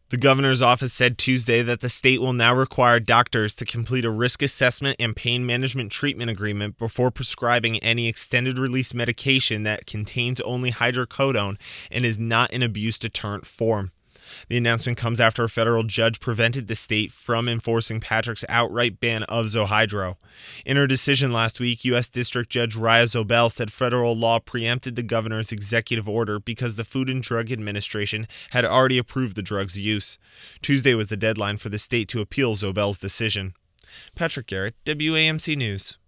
The governor's office said Tuesday that the state will now require doctors to complete a risk assessment and pain management treatment agreement before prescribing any extended-release medication that contains only hydrocodone and is not an abuse-deterrent form. The announcement comes after a federal judge prevented the state from enforcing Patrick's outright ban of Zohydro. In her decision last week, U.S. District Judge Raya Zobel said federal law preempted the governor's executive order because the Food and Drug Administration had already approved the drug's use. Tuesday was the deadline for the state to appeal Zobel's decision. Patrick Garrett, WAMC News.